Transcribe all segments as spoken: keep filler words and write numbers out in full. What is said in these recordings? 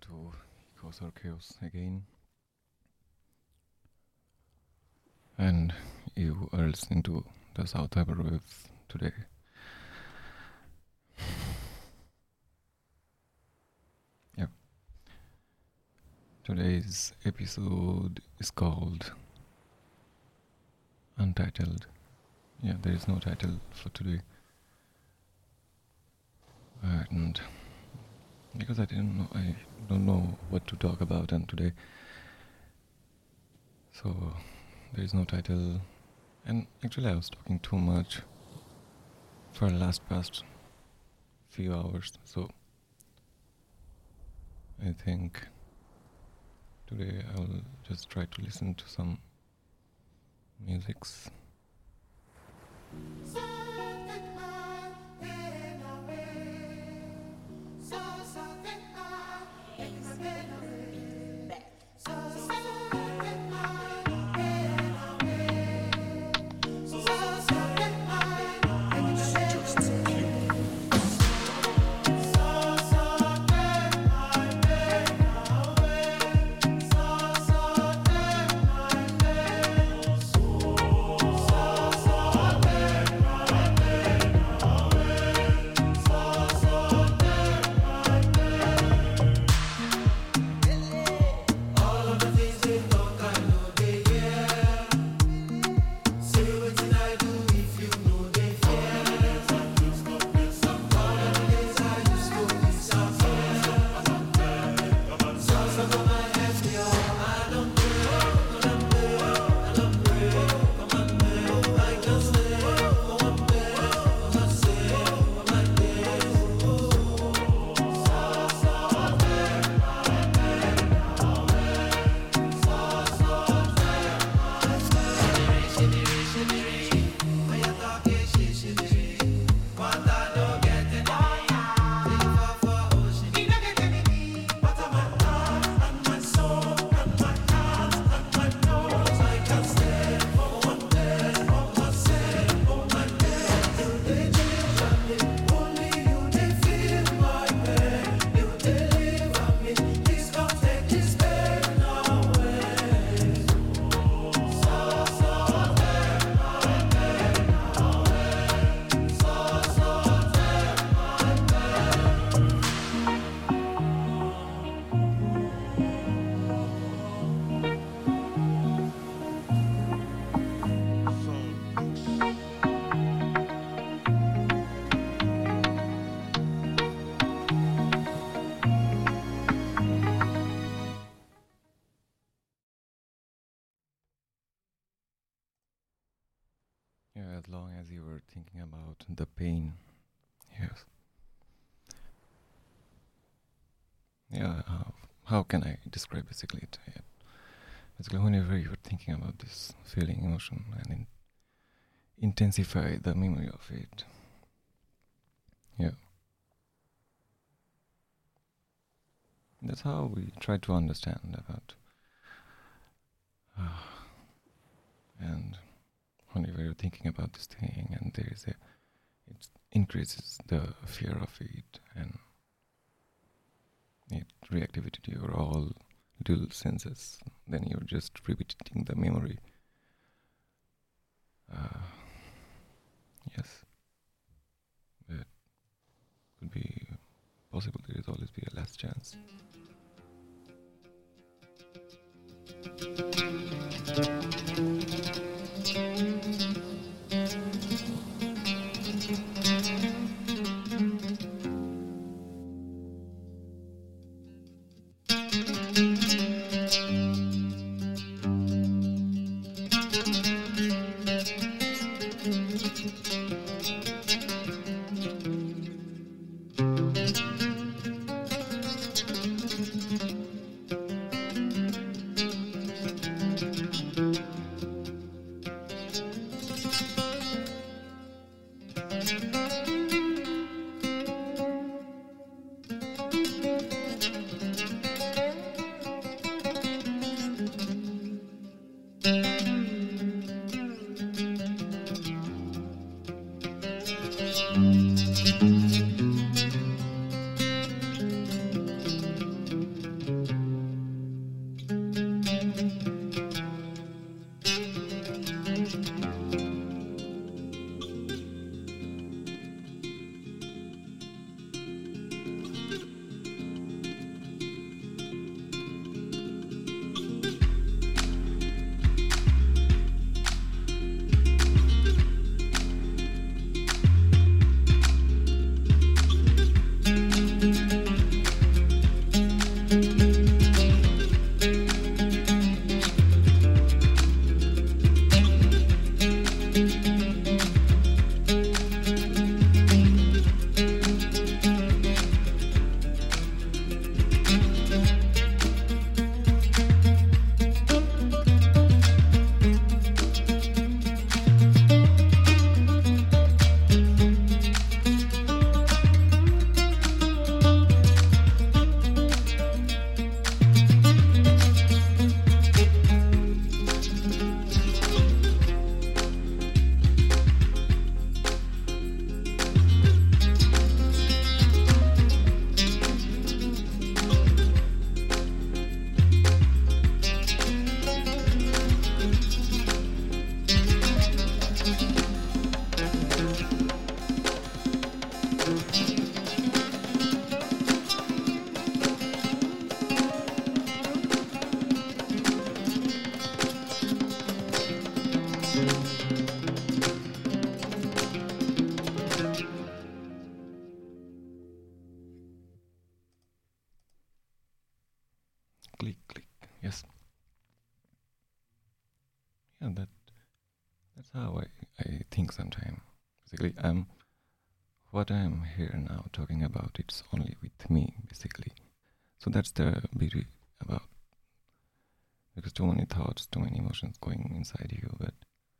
to Ecos or Chaos again. And you are listening to the South Hyperwaves today. Yeah. Today's episode is called Untitled. Yeah, there is no title for today. And because I didn't know, I don't know what to talk about and today. So there is no title. And actually I was talking too much for the last past few hours. So I think today I will just try to listen to some musics. Yeah, as long as you were thinking about the pain. Yes. Yeah, how, how can I describe basically it? Yeah. Basically, whenever you're thinking about this feeling, emotion, and in, intensify the memory of it. Yeah. That's how we try to understand about. Uh, and whenever you're thinking about this thing, and there is a, it increases the fear of it, and it reactivity to your all dual senses. Then you're just repeating the memory. Uh, yes, but could be possible. There is always be a last chance. click, click. Yes. Yeah, that that's how I, I think sometimes. Basically, I'm what I'm here now talking about. It's only with me, basically. So that's the beauty about, because too many thoughts, too many emotions going inside you. But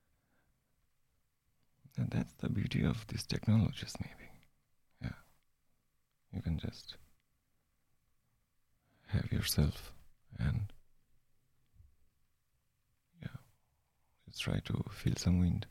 and that's the beauty of these technologies, maybe. Yeah, you can just have yourself and yeah, just try to feel some wind.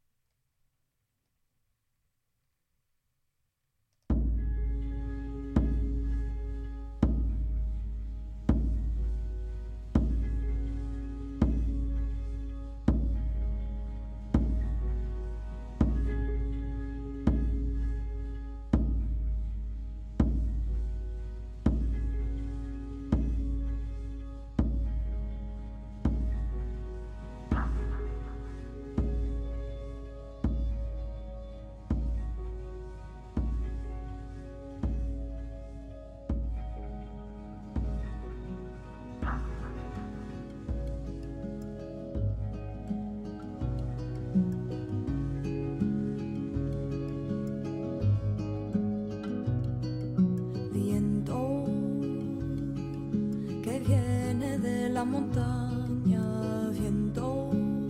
Viento que viene de la montaña, viento,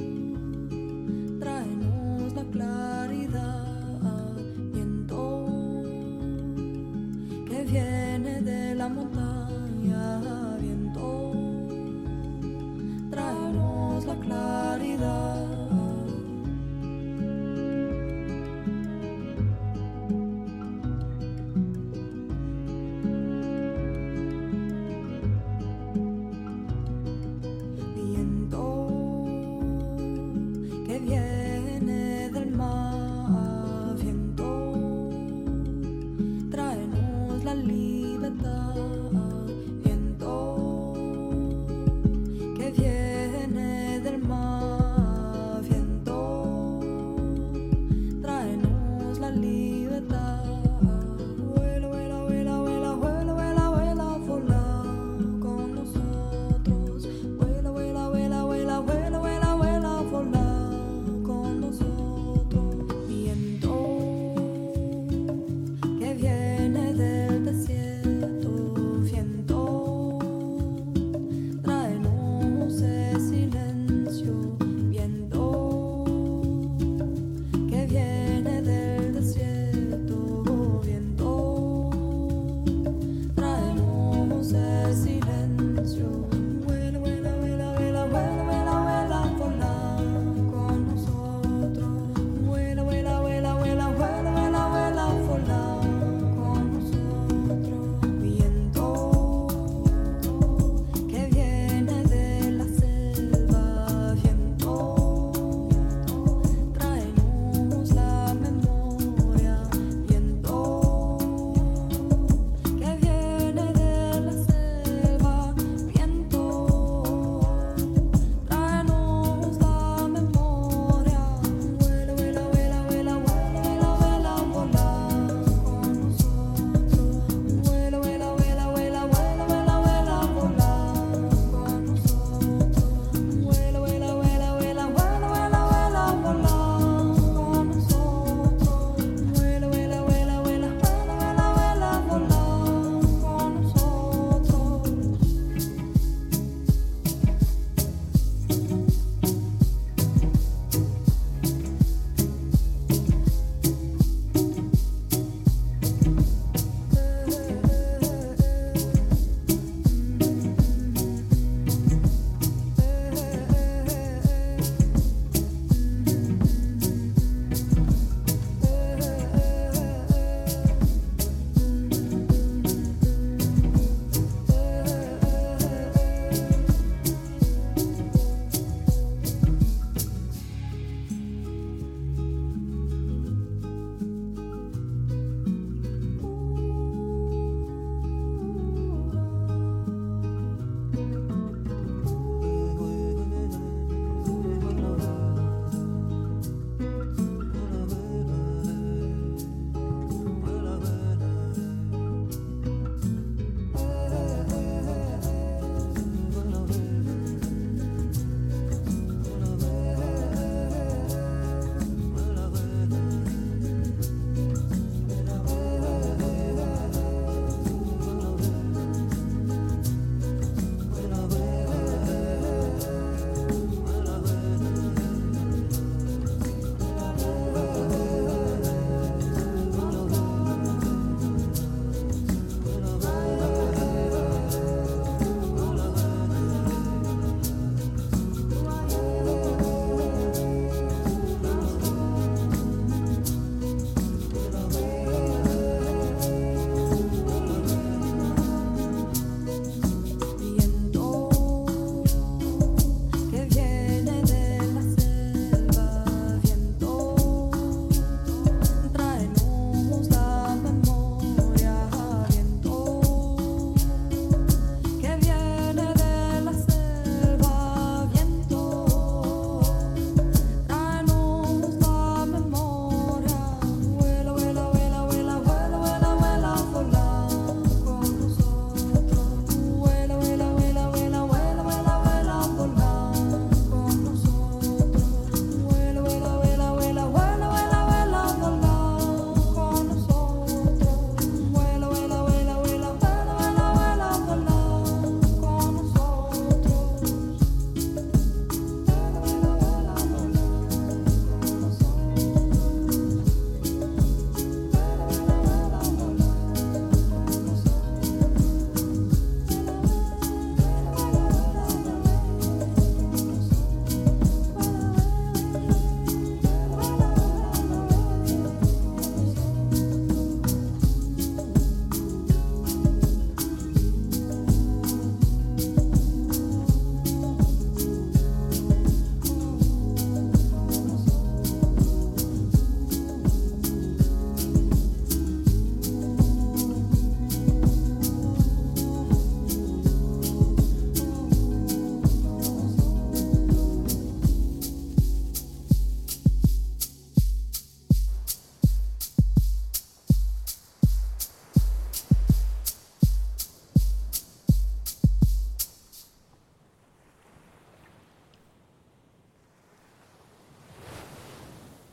tráenos la claridad. Viento que viene de la montaña, viento, tráenos la claridad. Viento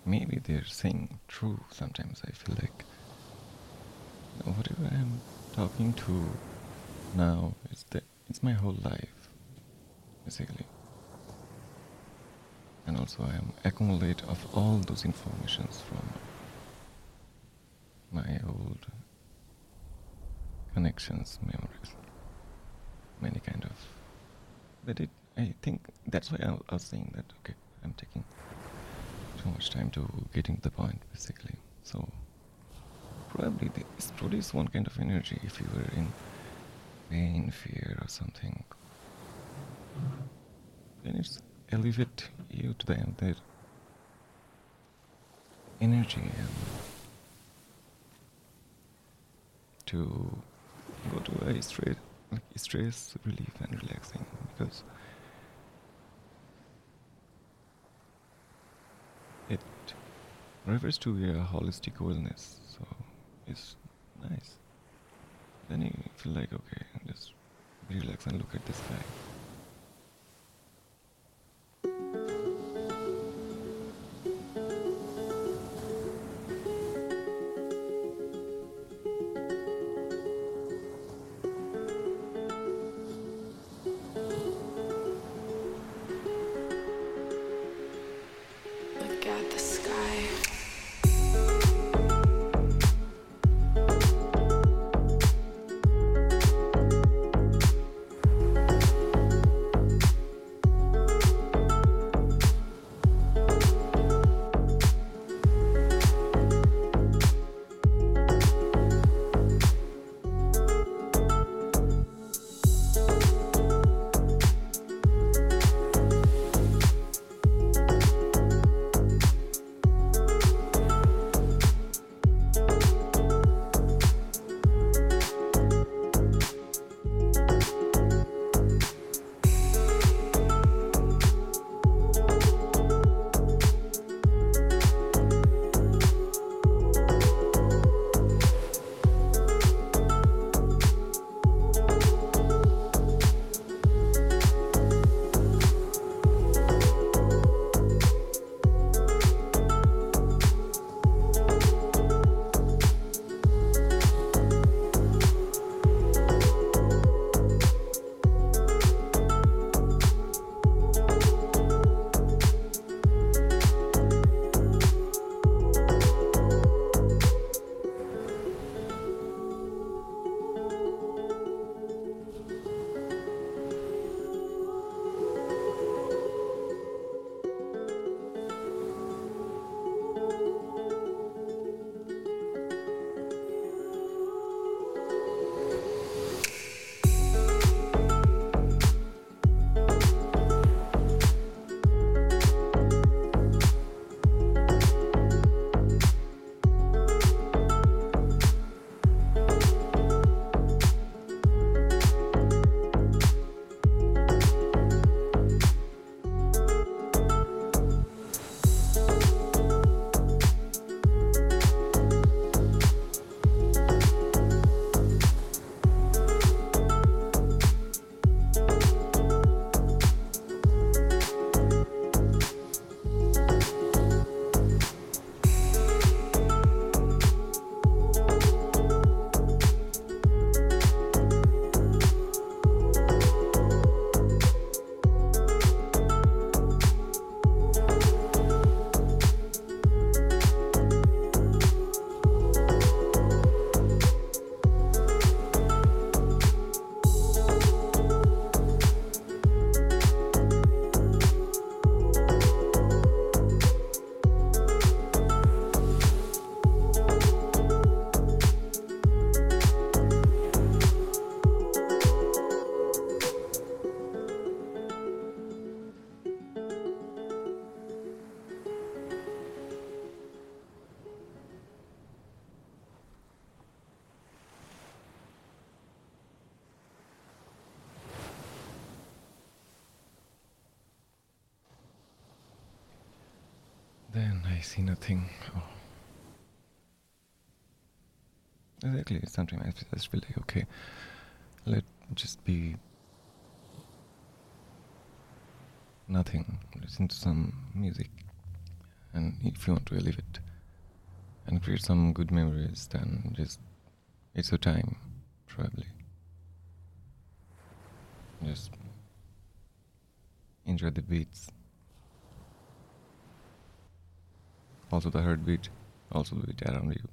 maybe they're saying true. Sometimes I feel like, you know, whatever I'm talking to now is that it's my whole life, basically. And also I am accumulate of all those informations from my old connections, memories, many kind of. But it, I think that's why I, I was saying that, okay, I'm taking too much time to getting to the point, basically. So probably this produces one kind of energy if you were in pain, fear, or something. Then it's elevate you to the that energy and to go to a stress, like stress relief and relaxing, because it refers to a holistic wellness, so it's nice. Then you feel like, okay, just relax and look at the sky. Look at the sky. Then I see nothing. Oh. Exactly, sometimes I just feel like, okay, let just be nothing, listen to some music, And if you want to relive it and create some good memories, then just it's your time, probably. Just enjoy the beats. Also the heartbeat, also the beat around you.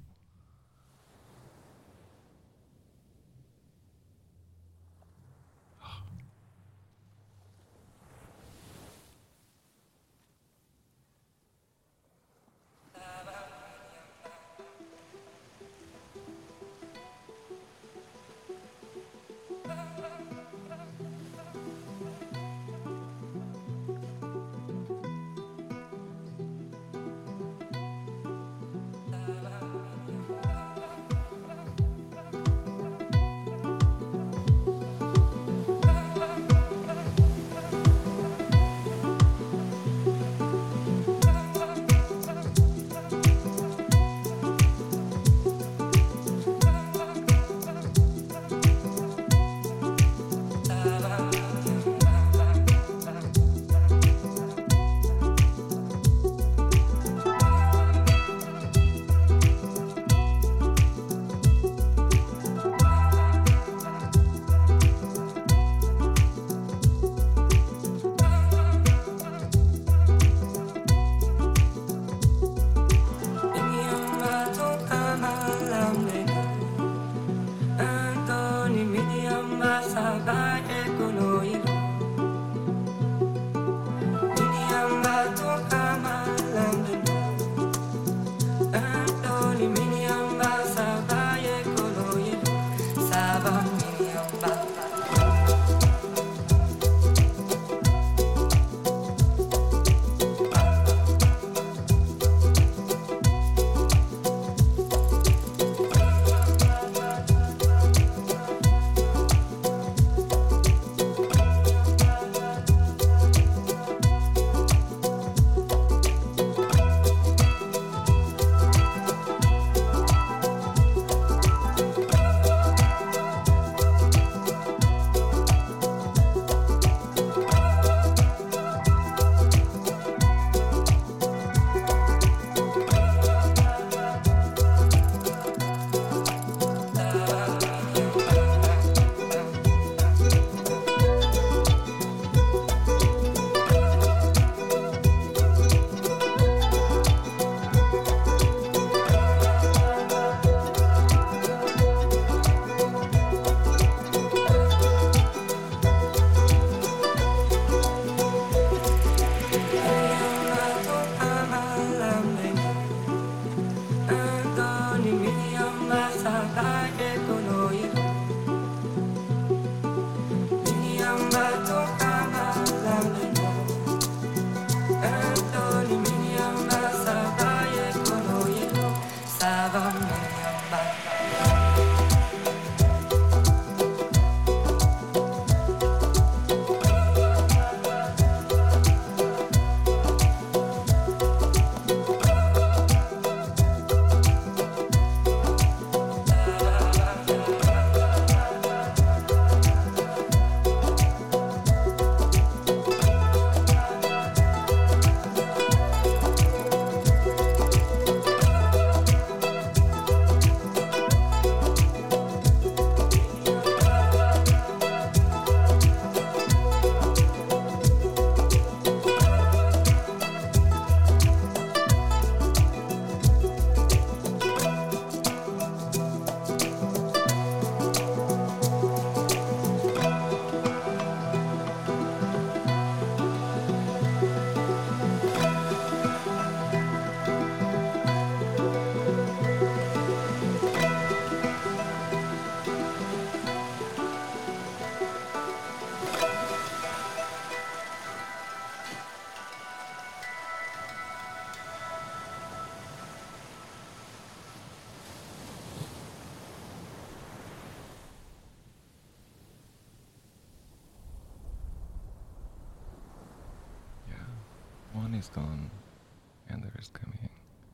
One is gone, and the rest coming.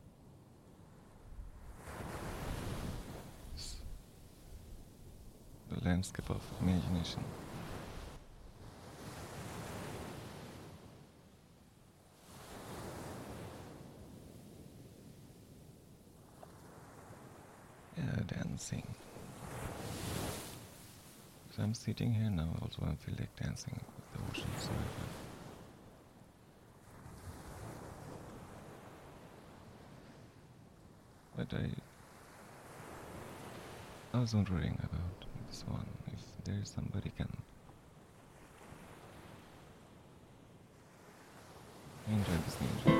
It's the landscape of imagination. the dancing. So I'm sitting here now, also I feel like dancing with the ocean. So but I, I was wondering about this one, if there is somebody can enjoy this music.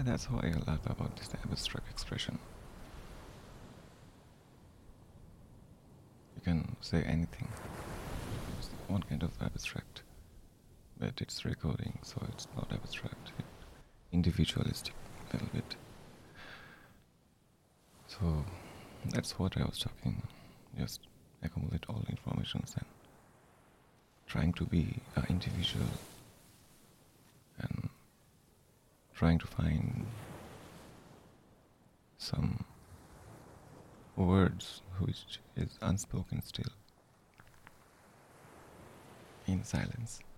that's why I love about this abstract expression. You can say anything. It's one kind of abstract, but it's recording, so it's not abstract. It's individualistic a little bit. So that's what I was talking. Just accumulate all informations and trying to be an individual and trying to find some words which is unspoken still in silence.